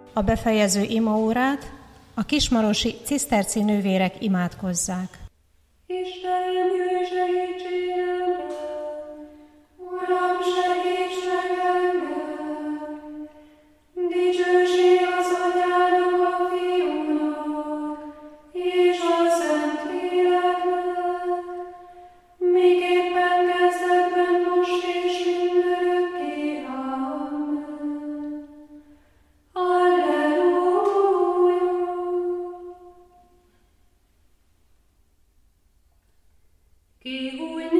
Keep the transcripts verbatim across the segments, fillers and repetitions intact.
A befejező imaórát a kismarosi ciszterci nővérek imádkozzák. Isten, jöjj segítségemre! Uram, segíts meg engem! Dicsőség az Atyának, a Fiúnak, és a Szentléleknek, miképpen kezdetben, most és mindörökké. Amen. Alleluja! Ki úgy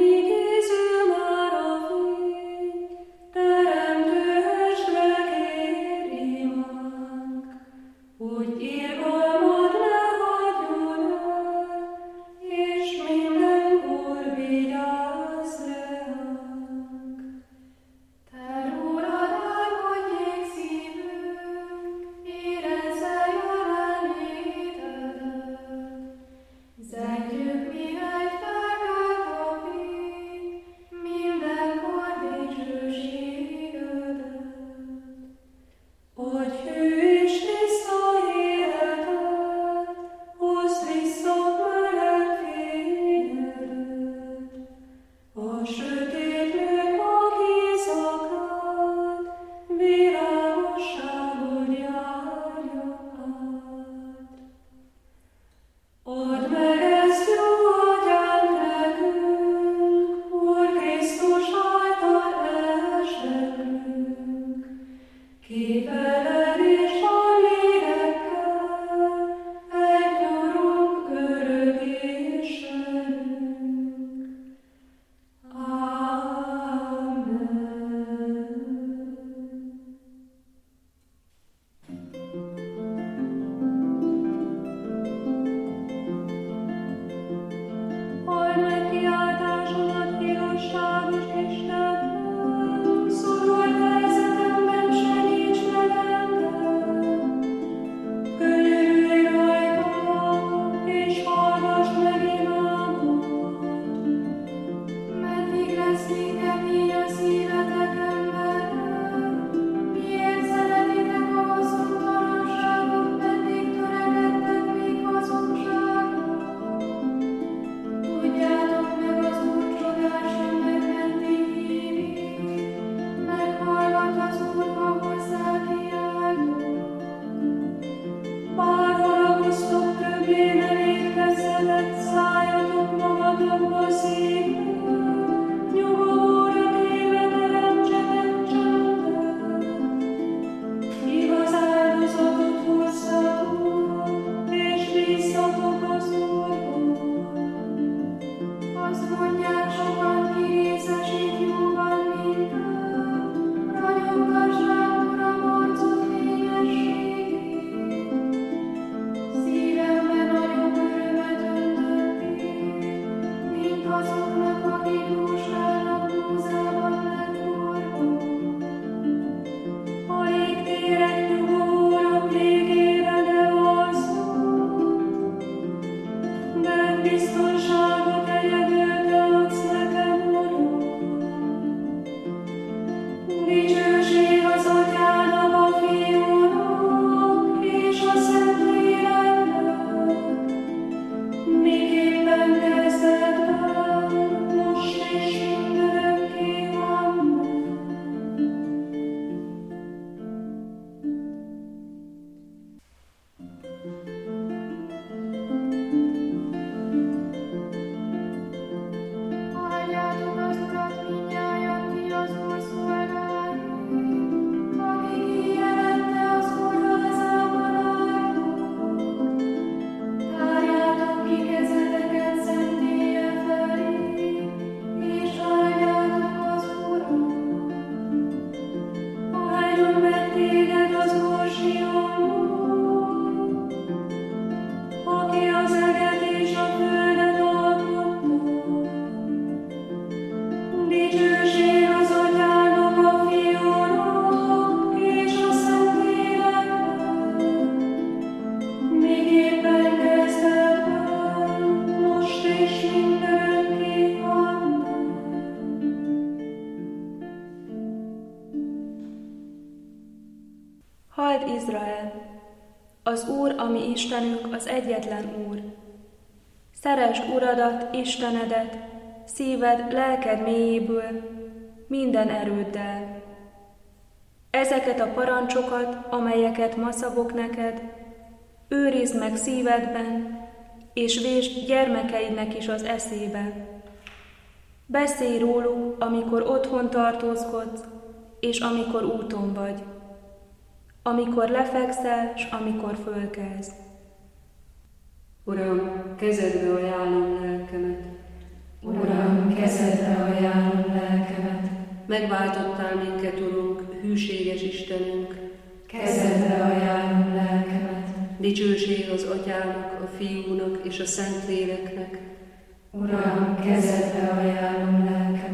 Izrael! Az Úr, ami Istenünk, az egyetlen Úr. Szeresd Uradat, Istenedet, szíved, lelked mélyéből, minden erőddel. Ezeket a parancsokat, amelyeket ma szabok neked, őrizd meg szívedben, és vésd gyermekeidnek is az eszébe. Beszélj róluk, amikor otthon tartózkodsz, és amikor úton vagy, amikor lefekszel, s amikor fölkelsz. Uram, kezedbe ajánlom lelkemet. Uram, kezedbe ajánlom lelkemet. Megváltottál minket, Urunk, hűséges Istenünk. Kezedbe ajánlom lelkemet. Dicsőség az Atyának, a Fiúnak és a Szentléleknek. Uram, kezedbe ajánlom lelkemet.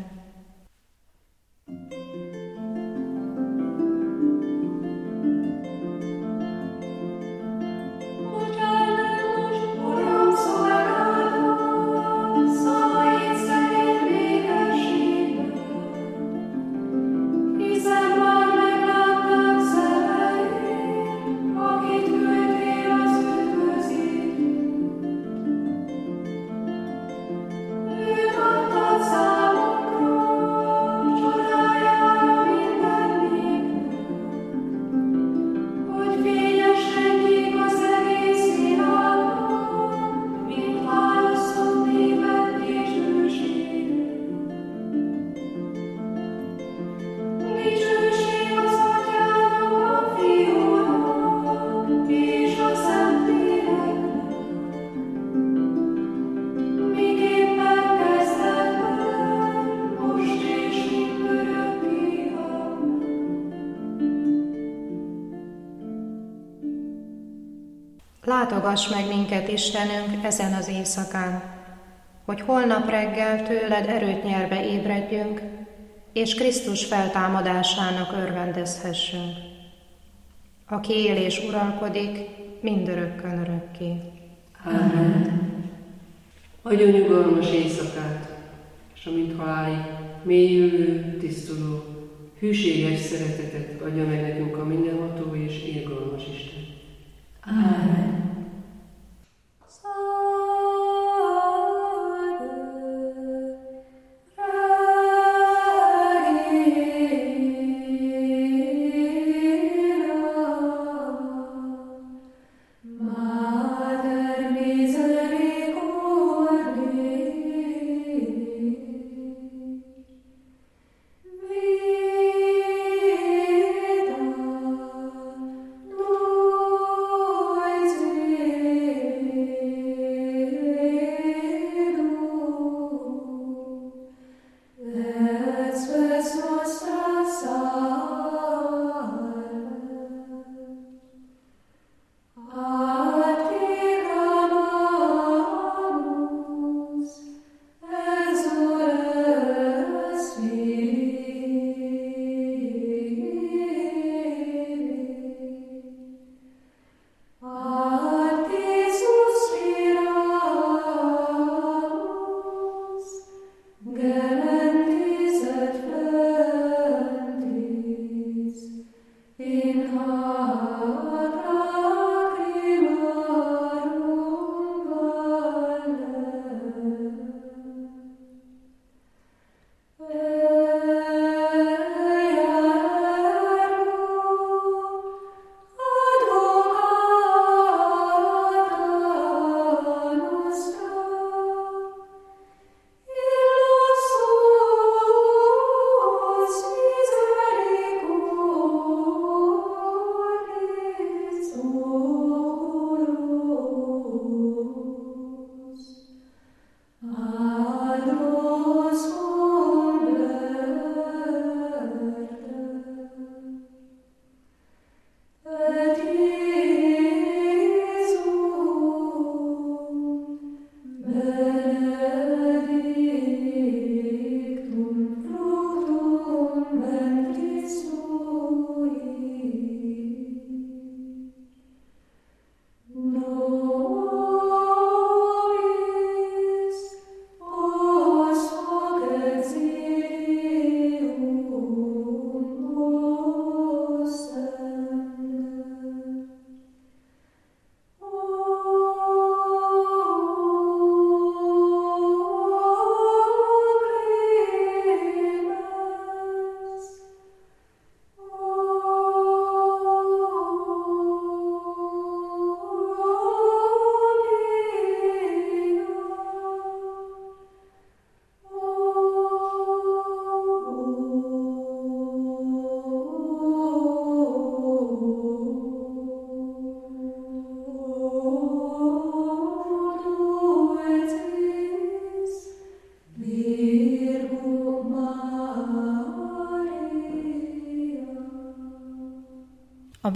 Látogass meg minket, Istenünk, ezen az éjszakán, hogy holnap reggel tőled erőt nyerve ébredjünk, és Krisztus feltámadásának örvendezhessünk, aki él és uralkodik mindörökkön örökké. Amen. Adjon nyugalmas éjszakát, és amint halálig mélyülő, tisztuló, hűséges szeretetet adja meg nekünk a mindenható és irgalmas Isten. Amen. Vita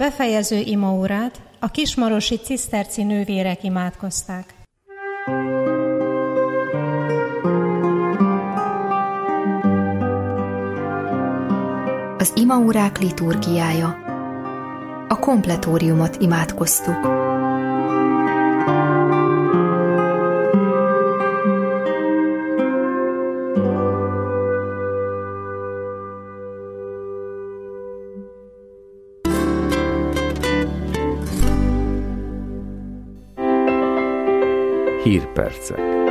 A befejező imaórát a kismarosi ciszterci nővérek imádkozták. Az imaórák liturgiája. A kompletóriumot imádkoztuk. Hírpercek.